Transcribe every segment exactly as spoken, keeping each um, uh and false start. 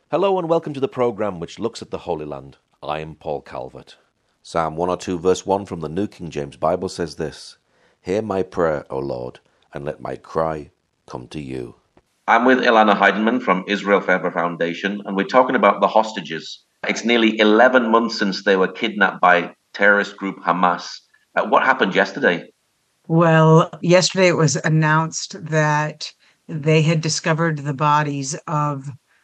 Hello and welcome to the programme which looks at the Holy Land. I am Paul Calvert. Psalm one oh two verse one from the New King James Bible says this: Hear my prayer, O Lord, and let my cry come to you. I'm with Ilana Heidenman from Israel Forever Foundation, and we're talking about the hostages. It's nearly eleven months since they were kidnapped by terrorist group Hamas. Uh, what happened yesterday? Well, yesterday it was announced that they had discovered the bodies of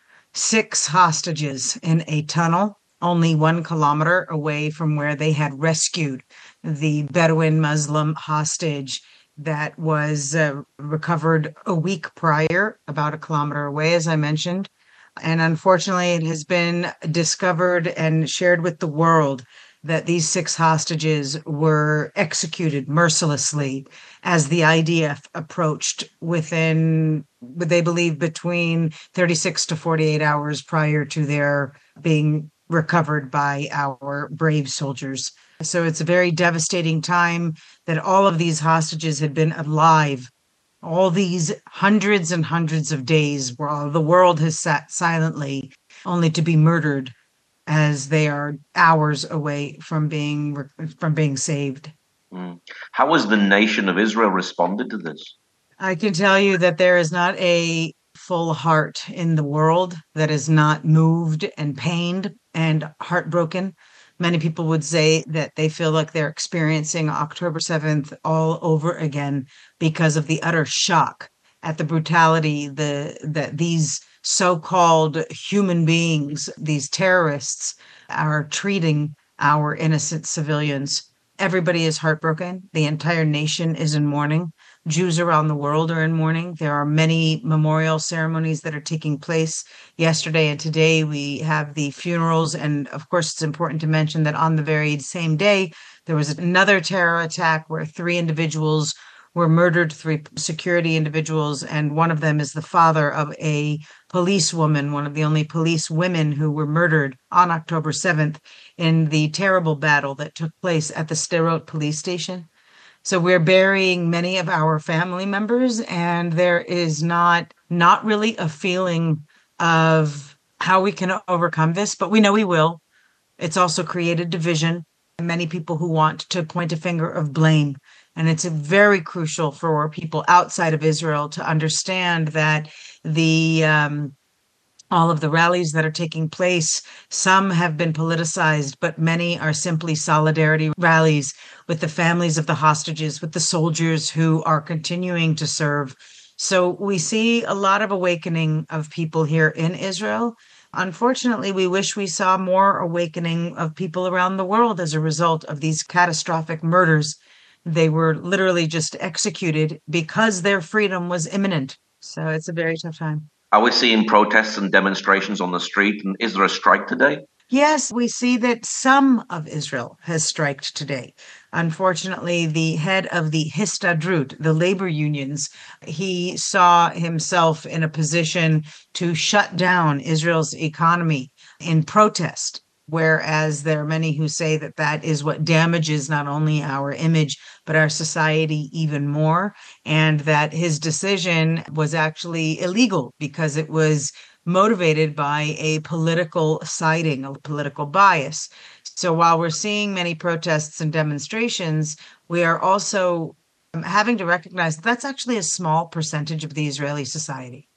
six hostages in a tunnel only one kilometer away from where they had rescued the Bedouin Muslim hostage that was uh, recovered a week prior, about a kilometer away, as I mentioned. And unfortunately, it has been discovered and shared with the world that these six hostages were executed mercilessly as the I D F approached within, they believe, between thirty-six to forty-eight hours prior to their being recovered by our brave soldiers. So it's a very devastating time that all of these hostages had been alive all these hundreds and hundreds of days while the world has sat silently, only to be murdered as they are hours away from being from being saved. Mm. How has the nation of Israel responded to this? I can tell you that there is not a full heart in the world that is not moved and pained and heartbroken. Many people would say that they feel like they're experiencing October seventh all over again because of the utter shock at the brutality the that these so-called human beings, these terrorists, are treating our innocent civilians. Everybody is heartbroken. The entire nation is in mourning. Jews around the world are in mourning. There are many memorial ceremonies that are taking place. Yesterday and today, we have the funerals. And of course, it's important to mention that on the very same day, there was another terror attack where three individuals were murdered, three security individuals, and one of them is the father of a policewoman, one of the only police women who were murdered on October seventh in the terrible battle that took place at the Sderot police station. So we're burying many of our family members, and there is not not really a feeling of how we can overcome this, but we know we will. It's also created division. Many people who want to point a finger of blame. And it's very crucial for people outside of Israel to understand that the um, all of the rallies that are taking place, some have been politicized, but many are simply solidarity rallies with the families of the hostages, with the soldiers who are continuing to serve. So we see a lot of awakening of people here in Israel. Unfortunately, we wish we saw more awakening of people around the world as a result of these catastrophic murders. They were literally just executed because their freedom was imminent. So it's a very tough time. Are we seeing protests and demonstrations on the street? And is there a strike today? Yes, we see that some of Israel has striked today. Unfortunately, the head of the Histadrut, the labor unions, he saw himself in a position to shut down Israel's economy in protest. Whereas there are many who say that that is what damages not only our image, but our society even more. And that his decision was actually illegal because it was motivated by a political siding, a political bias. So while we're seeing many protests and demonstrations, we are also having to recognize that that's actually a small percentage of the Israeli society.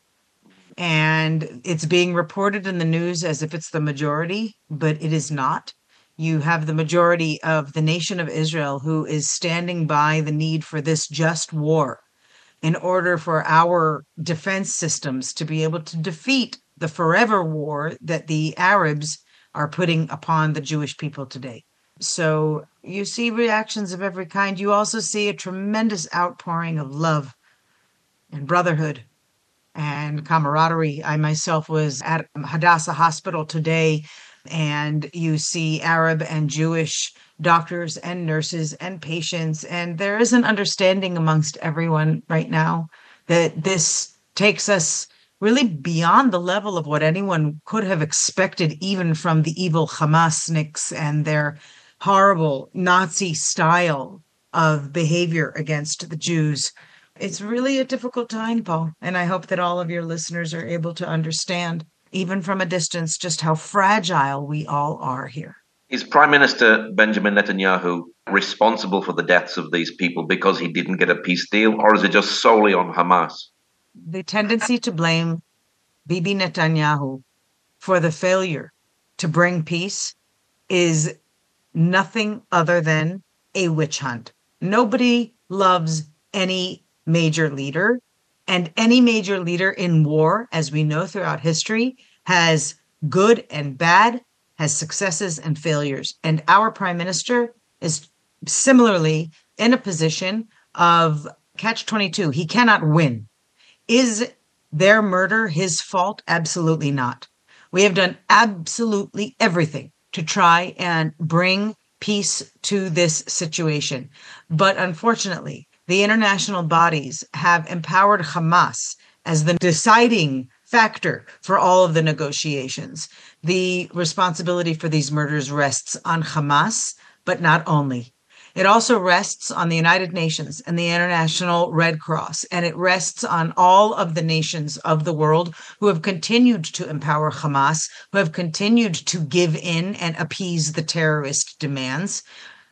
And it's being reported in the news as if it's the majority, but it is not. You have the majority of the nation of Israel who is standing by the need for this just war in order for our defense systems to be able to defeat the forever war that the Arabs are putting upon the Jewish people today. So you see reactions of every kind. You also see a tremendous outpouring of love and brotherhood and camaraderie. I myself was at Hadassah Hospital today, and you see Arab and Jewish doctors and nurses and patients, and there is an understanding amongst everyone right now that this takes us really beyond the level of what anyone could have expected, even from the evil Hamasniks and their horrible Nazi style of behavior against the Jews. It's really a difficult time, Paul, and I hope that all of your listeners are able to understand even from a distance, just how fragile we all are here. Is Prime Minister Benjamin Netanyahu responsible for the deaths of these people because he didn't get a peace deal, or is it just solely on Hamas? The tendency to blame Bibi Netanyahu for the failure to bring peace is nothing other than a witch hunt. Nobody loves any major leader, and any major leader in war, as we know throughout history, has good and bad, has successes and failures. And our prime minister is similarly in a position of catch twenty-two. He cannot win. Is their murder his fault? Absolutely not. We have done absolutely everything to try and bring peace to this situation. But unfortunately, the international bodies have empowered Hamas as the deciding factor for all of the negotiations. The responsibility for these murders rests on Hamas, but not only. It also rests on the United Nations and the International Red Cross, and it rests on all of the nations of the world who have continued to empower Hamas, who have continued to give in and appease the terrorist demands.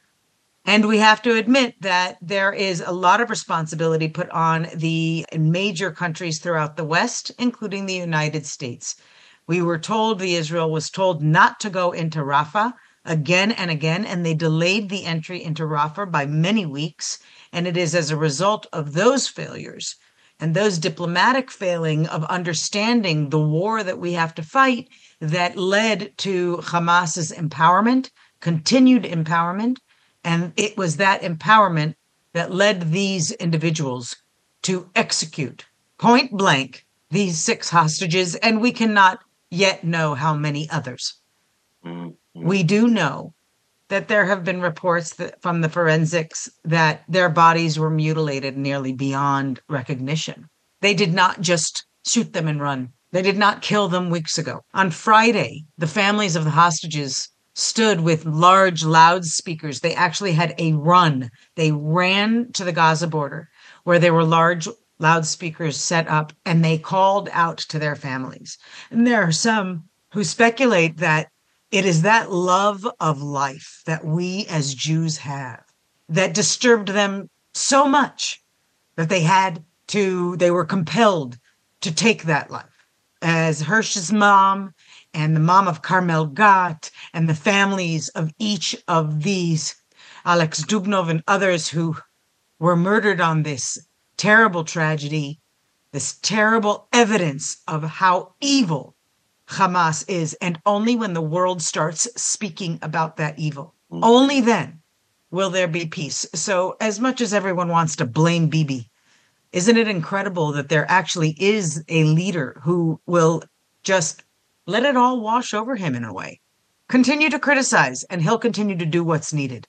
And we have to admit that there is a lot of responsibility put on the major countries throughout the West, including the United States. We were told, the Israel was told not to go into Rafah again and again, and they delayed the entry into Rafah by many weeks. And it is as a result of those failures and those diplomatic failing of understanding the war that we have to fight that led to Hamas's empowerment, continued empowerment. And it was that empowerment that led these individuals to execute point blank these six hostages, and we cannot yet know how many others. Mm-hmm. We do know that there have been reports that, from the forensics, that their bodies were mutilated nearly beyond recognition. They did not just shoot them and run. They did not kill them weeks ago. On Friday, the families of the hostages stood with large loudspeakers. They actually had a run. They ran to the Gaza border where there were large loudspeakers set up, and they called out to their families. And there are some who speculate that it is that love of life that we as Jews have that disturbed them so much that they had to, they were compelled to take that life. As Hirsch's mom and the mom of Carmel Gat and the families of each of these, Alex Dubnov and others who were murdered on this terrible tragedy, this terrible evidence of how evil Hamas is. And only when the world starts speaking about that evil, only then will there be peace. So as much as everyone wants to blame Bibi, isn't it incredible that there actually is a leader who will just let it all wash over him in a way, continue to criticize, and he'll continue to do what's needed.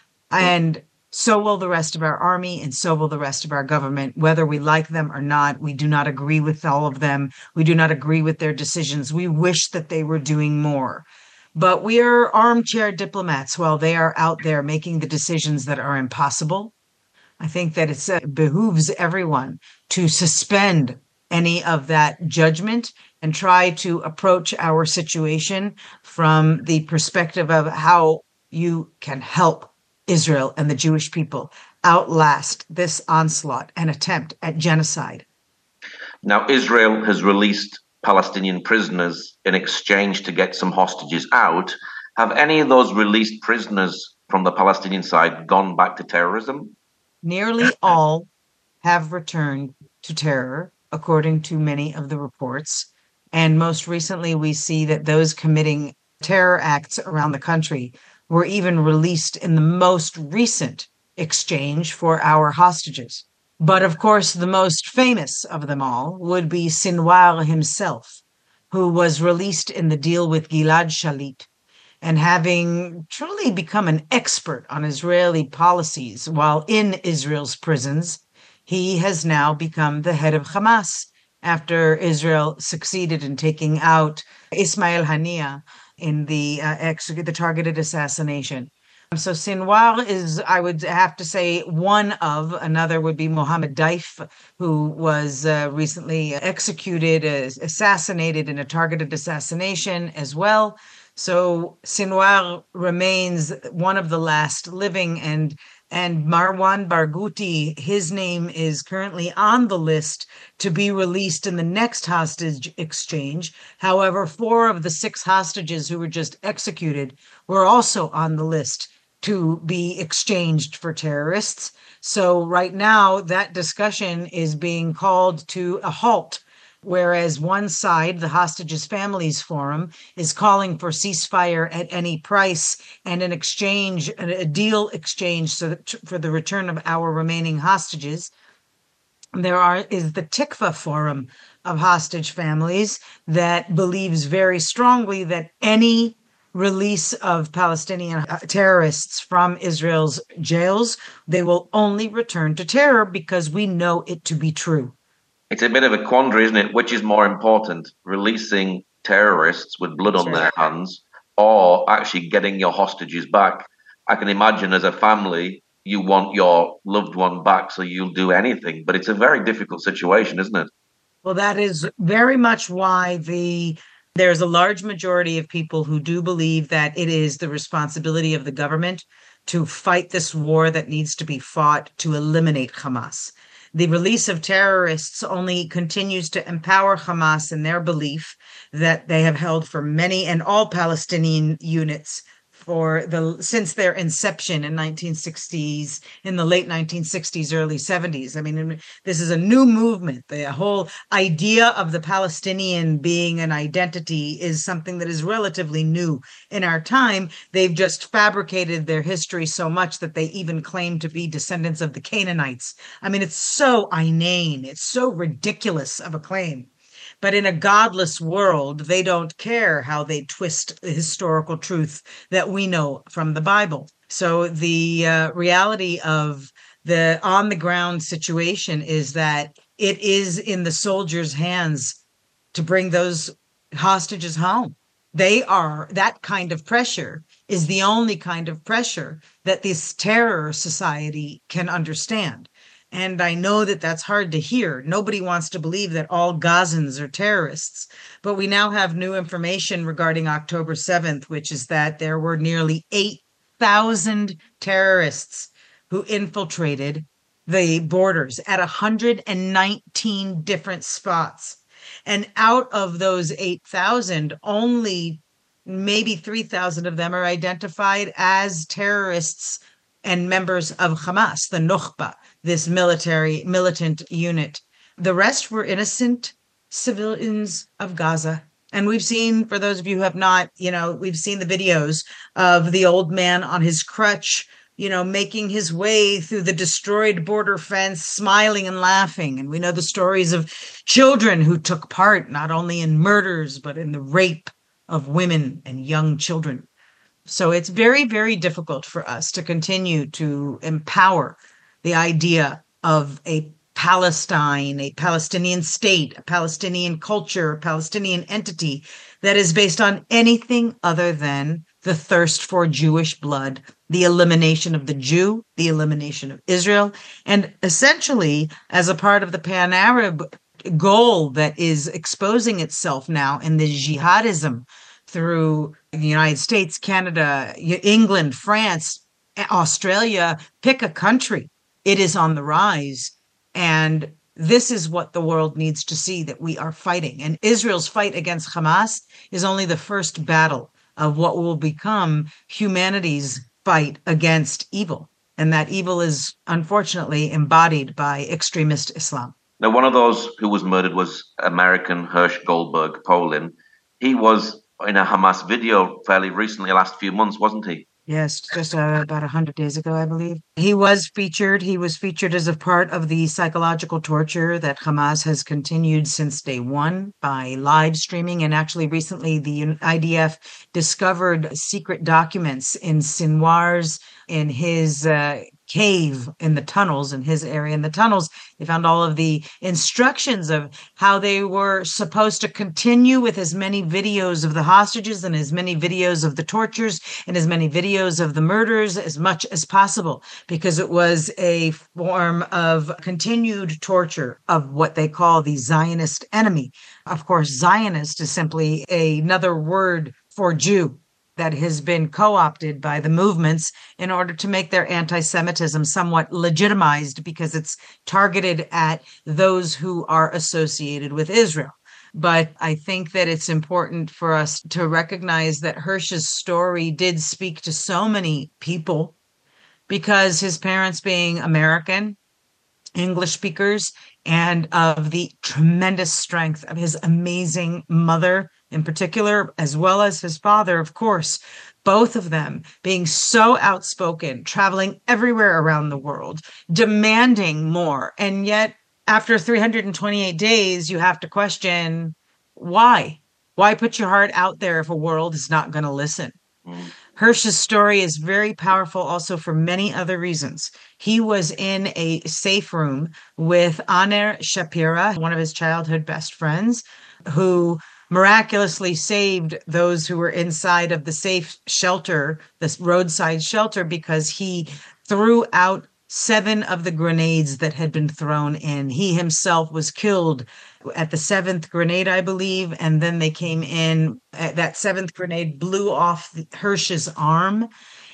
And so will the rest of our army, and so will the rest of our government, whether we like them or not. We do not agree with all of them. We do not agree with their decisions. We wish that they were doing more. But we are armchair diplomats while they are out there making the decisions that are impossible. I think that it uh, behooves everyone to suspend any of that judgment and try to approach our situation from the perspective of how you can help Israel and the Jewish people outlast this onslaught and attempt at genocide. Now, Israel has released Palestinian prisoners in exchange to get some hostages out. Have any of those released prisoners from the Palestinian side gone back to terrorism? Nearly all have returned to terror, according to many of the reports. And most recently, we see that those committing terror acts around the country were even released in the most recent exchange for our hostages. But of course, the most famous of them all would be Sinwar himself, who was released in the deal with Gilad Shalit. And having truly become an expert on Israeli policies while in Israel's prisons, he has now become the head of Hamas after Israel succeeded in taking out Ismail Haniyeh in the uh, ex- the targeted assassination. So Sinwar is, I would have to say, one of. Another would be Mohammed Daif, who was uh, recently executed, uh, assassinated in a targeted assassination as well. So Sinwar remains one of the last living, and and Marwan Barghouti, his name is currently on the list to be released in the next hostage exchange. However, four of the six hostages who were just executed were also on the list to be exchanged for terrorists. So right now, that discussion is being called to a halt, whereas one side, the Hostages Families Forum, is calling for ceasefire at any price and an exchange, a deal exchange so that, for the return of our remaining hostages. There are is the Tikva Forum of hostage families that believes very strongly that any release of Palestinian terrorists from Israel's jails, they will only return to terror because we know it to be true. It's a bit of a quandary, isn't it? Which is more important, releasing terrorists with blood on Sure. their hands or actually getting your hostages back? I can imagine as a family, you want your loved one back, so you'll do anything. But it's a very difficult situation, isn't it? Well, that is very much why the there's a large majority of people who do believe that it is the responsibility of the government to fight this war that needs to be fought to eliminate Hamas. The release of terrorists only continues to empower Hamas in their belief that they have held for many and all Palestinian units for the since their inception in nineteen sixties, in the late nineteen sixties, early seventies. I mean, this is a new movement. The whole idea of the Palestinian being an identity is something that is relatively new in our time. They've just fabricated their history so much that they even claim to be descendants of the Canaanites. I mean, it's so inane. It's so ridiculous of a claim. But in a godless world, they don't care how they twist the historical truth that we know from the Bible. So the uh, reality of the on the ground situation is that it is in the soldiers' hands to bring those hostages home. They are, that kind of pressure is the only kind of pressure that this terror society can understand. And I know that that's hard to hear. Nobody wants to believe that all Gazans are terrorists. But we now have new information regarding October seventh, which is that there were nearly eight thousand terrorists who infiltrated the borders at one hundred nineteen different spots. And out of those eight thousand, only maybe three thousand of them are identified as terrorists and members of Hamas, the Nukhba, this military militant unit. The rest were innocent civilians of Gaza. And we've seen, for those of you who have not, you know, we've seen the videos of the old man on his crutch, you know, making his way through the destroyed border fence, smiling and laughing. And we know the stories of children who took part not only in murders, but in the rape of women and young children. So it's very, very difficult for us to continue to empower the idea of a Palestine, a Palestinian state, a Palestinian culture, a Palestinian entity that is based on anything other than the thirst for Jewish blood, the elimination of the Jew, the elimination of Israel, and essentially as a part of the Pan-Arab goal that is exposing itself now in the jihadism through the United States, Canada, England, France, Australia, pick a country. It is on the rise. And this is what the world needs to see, that we are fighting. And Israel's fight against Hamas is only the first battle of what will become humanity's fight against evil. And that evil is unfortunately embodied by extremist Islam. Now, one of those who was murdered was American Hersh Goldberg, Poland. He was in a Hamas video fairly recently, last few months, wasn't he? Yes, just uh, about one hundred days ago, I believe. He was featured. He was featured as a part of the psychological torture that Hamas has continued since day one by live streaming. And actually, recently, the I D F discovered secret documents in Sinwar's, in his uh, cave in the tunnels in his area. In the tunnels, they found all of the instructions of how they were supposed to continue with as many videos of the hostages and as many videos of the tortures and as many videos of the murders as much as possible, because it was a form of continued torture of what they call the Zionist enemy. Of course, Zionist is simply another word for Jew that has been co-opted by the movements in order to make their anti-Semitism somewhat legitimized, because it's targeted at those who are associated with Israel. But I think that it's important for us to recognize that Hirsch's story did speak to so many people, because his parents being American, English speakers, and of the tremendous strength of his amazing mother in particular, as well as his father, of course, both of them being so outspoken, traveling everywhere around the world, demanding more. And yet, after three hundred twenty-eight days, you have to question why? Why put your heart out there if a world is not going to listen? Mm. Hirsch's story is very powerful also for many other reasons. He was in a safe room with Aner Shapira, one of his childhood best friends, who miraculously saved those who were inside of the safe shelter, this roadside shelter, because he threw out seven of the grenades that had been thrown in. He himself was killed at the seventh grenade, I believe, and then they came in. That seventh grenade blew off Hirsch's arm,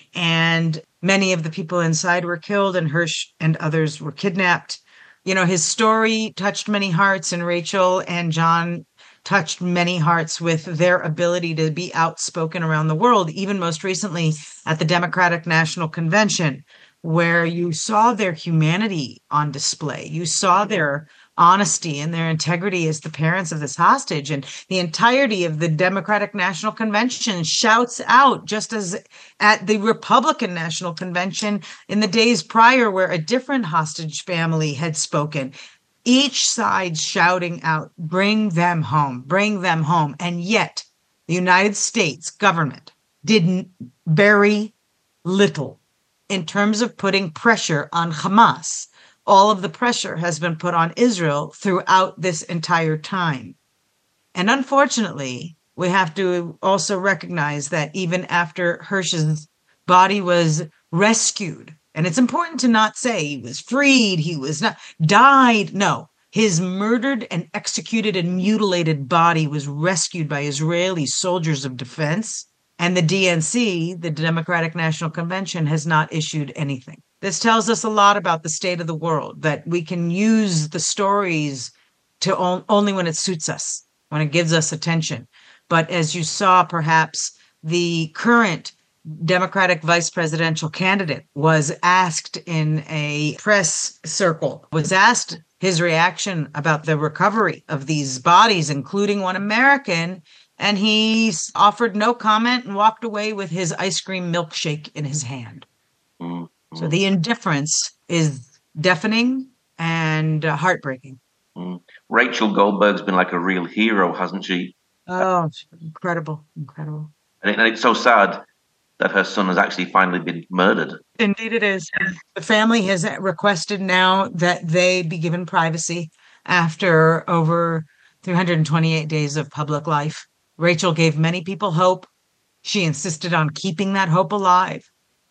and many of the people inside were killed, and Hirsch and others were kidnapped. You know, his story touched many hearts, and Rachel and John touched many hearts with their ability to be outspoken around the world, even most recently at the Democratic National Convention, where you saw their humanity on display. You saw their honesty and their integrity as the parents of this hostage. And the entirety of the Democratic National Convention shouts out, just as at the Republican National Convention in the days prior, where a different hostage family had spoken. Each side shouting out, bring them home, bring them home. And yet the United States government did very little in terms of putting pressure on Hamas. All of the pressure has been put on Israel throughout this entire time. And unfortunately, we have to also recognize that even after Hirsch's body was rescued, and it's important to not say he was freed, he was not died. No, his murdered and executed and mutilated body was rescued by Israeli soldiers of defense. And the D N C, the Democratic National Convention, has not issued anything. This tells us a lot about the state of the world, that we can use the stories to on, only when it suits us, when it gives us attention. But as you saw, perhaps the current Democratic vice presidential candidate was asked in a press circle, was asked his reaction about the recovery of these bodies, including one American, and he offered no comment and walked away with his ice cream milkshake in his hand. Mm-hmm. So the indifference is deafening and uh, heartbreaking. Mm. Rachel Goldberg's been like a real hero, hasn't she? Oh, incredible, incredible. And, it, and it's so sad that her son has actually finally been murdered. Indeed it is. The family has requested now that they be given privacy after over three hundred twenty-eight days of public life. Rachel gave many people hope. She insisted on keeping that hope alive.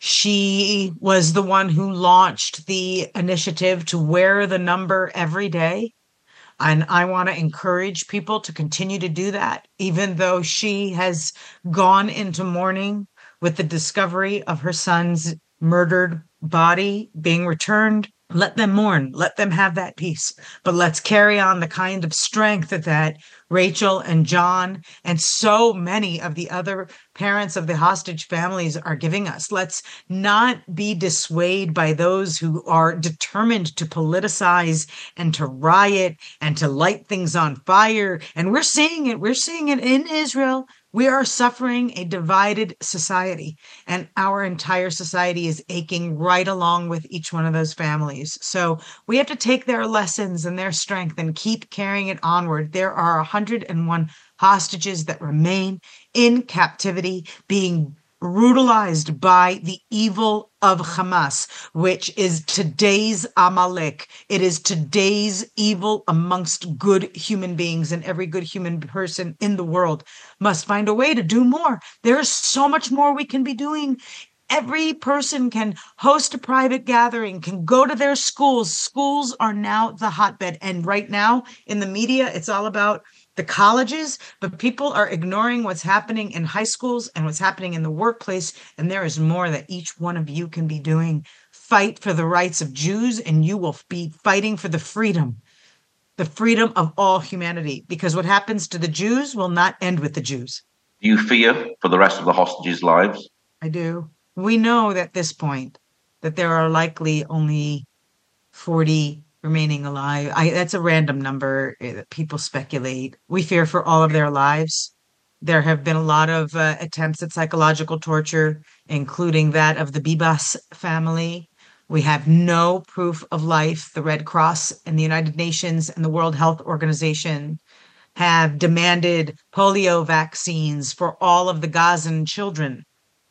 She was the one who launched the initiative to wear the number every day. And I want to encourage people to continue to do that, even though she has gone into mourning with the discovery of her son's murdered body being returned. Let them mourn. Let them have that peace. But let's carry on the kind of strength that, that Rachel and John and so many of the other parents of the hostage families are giving us. Let's not be dissuaded by those who are determined to politicize and to riot and to light things on fire. And we're seeing it. We're seeing it in Israel. We are suffering a divided society, and our entire society is aching right along with each one of those families. So we have to take their lessons and their strength and keep carrying it onward. There are one hundred and one hostages that remain in captivity, being brutalized by the evil of Hamas, which is today's Amalek. It is today's evil amongst good human beings, and every good human person in the world must find a way to do more. There's so much more we can be doing. Every person can host a private gathering, can go to their schools. Schools are now the hotbed. And right now in the media, it's all about the colleges, but people are ignoring what's happening in high schools and what's happening in the workplace. And there is more that each one of you can be doing. Fight for the rights of Jews, and you will be fighting for the freedom, the freedom of all humanity, because what happens to the Jews will not end with the Jews. Do you fear for the rest of the hostages' lives? I do. We know at this point that there are likely only forty remaining alive. I, that's a random number that people speculate. We fear for all of their lives. There have been a lot of uh, attempts at psychological torture, including that of the Bibas family. We have no proof of life. The Red Cross and the United Nations and the World Health Organization have demanded polio vaccines for all of the Gazan children.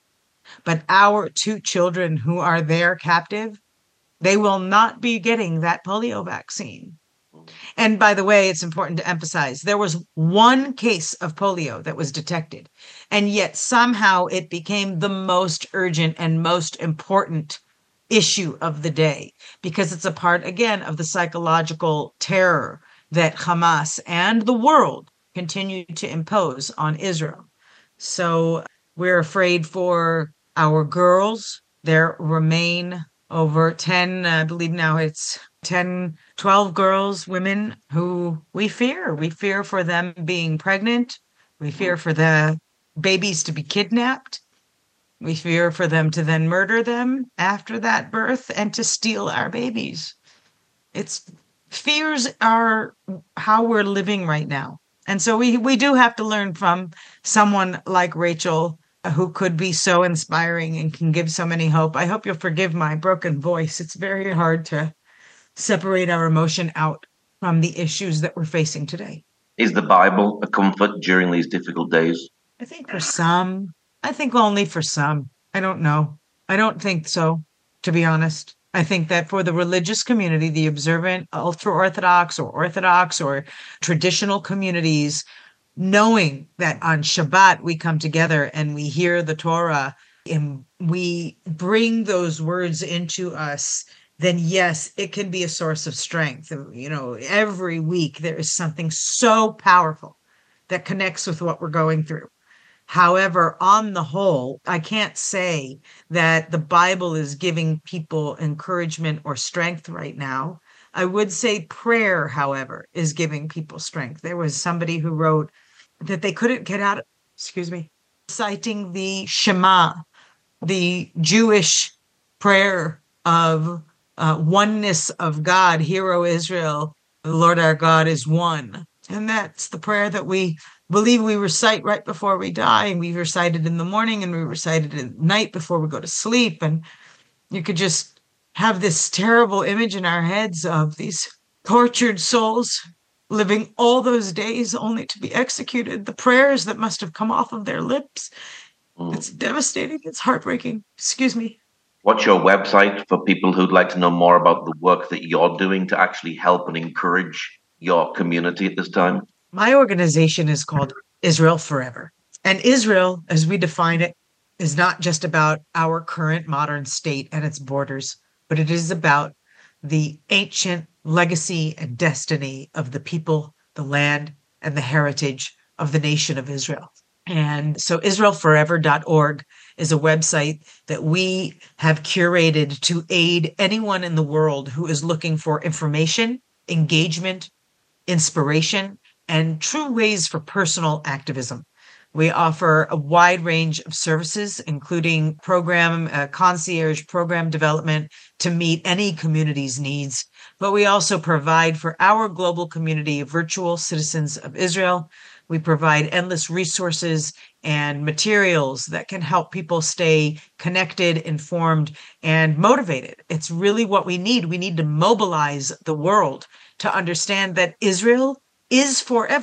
But our two children who are there captive, they will not be getting that polio vaccine. And by the way, it's important to emphasize, there was one case of polio that was detected, and yet somehow it became the most urgent and most important issue of the day, because it's a part, again, of the psychological terror that Hamas and the world continue to impose on Israel. So we're afraid for our girls. There remain over ten, I believe now it's ten, twelve girls, women who we fear. We fear for them being pregnant. We fear for the babies to be kidnapped. We fear for them to then murder them after that birth and to steal our babies. It's fears are how we're living right now. And so we, we do have to learn from someone like Rachel, who could be so inspiring and can give so many hope. I hope you'll forgive my broken voice. It's very hard to separate our emotion out from the issues that we're facing today. Is the Bible a comfort during these difficult days? I think for some. I think only for some. I don't know. I don't think so, to be honest. I think that for the religious community, the observant, ultra-Orthodox or Orthodox or traditional communities, knowing that on Shabbat we come together and we hear the Torah and we bring those words into us, then yes, it can be a source of strength. You know, every week there is something so powerful that connects with what we're going through. However, on the whole, I can't say that the Bible is giving people encouragement or strength right now. I would say prayer, however, is giving people strength. There was somebody who wrote that they couldn't get out, excuse me, citing the Shema, the Jewish prayer of uh, oneness of God. Hear, O Israel, the Lord our God is one. And that's the prayer that we believe we recite right before we die. And we recite it in the morning and we recite it at night before we go to sleep. And you could just have this terrible image in our heads of these tortured souls living all those days only to be executed. The prayers that must have come off of their lips. Mm. It's devastating. It's heartbreaking. Excuse me. What's your website for people who'd like to know more about the work that you're doing to actually help and encourage your community at this time? My organization is called Israel Forever. And Israel, as we define it, is not just about our current modern state and its borders, but it is about the ancient legacy and destiny of the people, the land, and the heritage of the nation of Israel. And so Israel Forever dot org is a website that we have curated to aid anyone in the world who is looking for information, engagement, inspiration, and true ways for personal activism. We offer a wide range of services, including program uh, concierge program development to meet any community's needs. But we also provide for our global community of virtual citizens of Israel. We provide endless resources and materials that can help people stay connected, informed, and motivated. It's really what we need. We need to mobilize the world to understand that Israel is forever.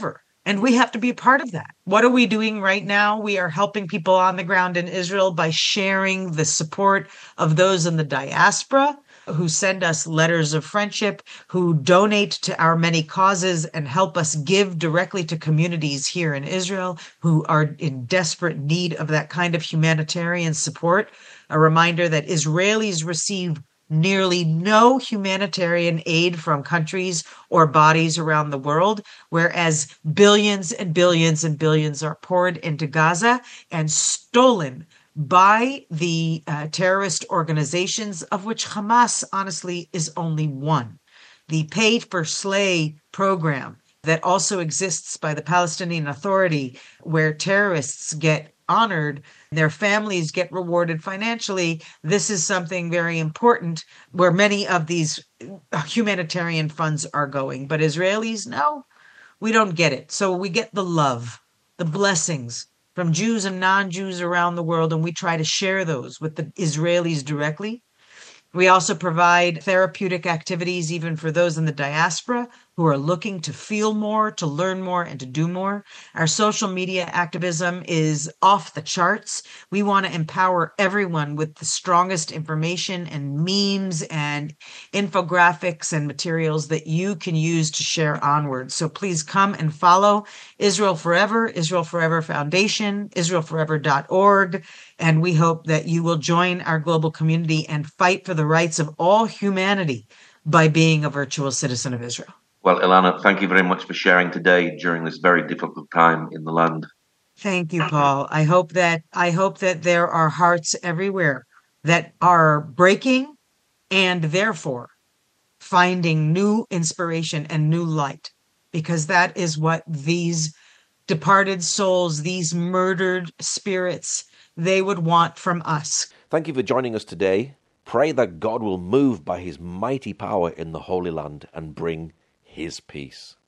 And we have to be a part of that. What are we doing right now? We are helping people on the ground in Israel by sharing the support of those in the diaspora who send us letters of friendship, who donate to our many causes and help us give directly to communities here in Israel who are in desperate need of that kind of humanitarian support. A reminder that Israelis receive nearly no humanitarian aid from countries or bodies around the world, whereas billions and billions and billions are poured into Gaza and stolen by the uh, terrorist organizations, of which Hamas, honestly, is only one. The Pay for Slay program that also exists by the Palestinian Authority, where terrorists get honored, their families get rewarded financially. This is something very important where many of these humanitarian funds are going. But Israelis, no, we don't get it. So we get the love, the blessings from Jews and non-Jews around the world, and we try to share those with the Israelis directly. We also provide therapeutic activities even for those in the diaspora who are looking to feel more, to learn more, and to do more. Our social media activism is off the charts. We want to empower everyone with the strongest information and memes and infographics and materials that you can use to share onward. So please come and follow Israel Forever, Israel Forever Foundation, Israel Forever dot org. And we hope that you will join our global community and fight for the rights of all humanity by being a virtual citizen of Israel. Well, Ilana, thank you very much for sharing today during this very difficult time in the land. Thank you, Paul. I hope that I hope that there are hearts everywhere that are breaking and therefore finding new inspiration and new light, because that is what these departed souls, these murdered spirits, they would want from us. Thank you for joining us today. Pray that God will move by his mighty power in the Holy Land and bring his peace.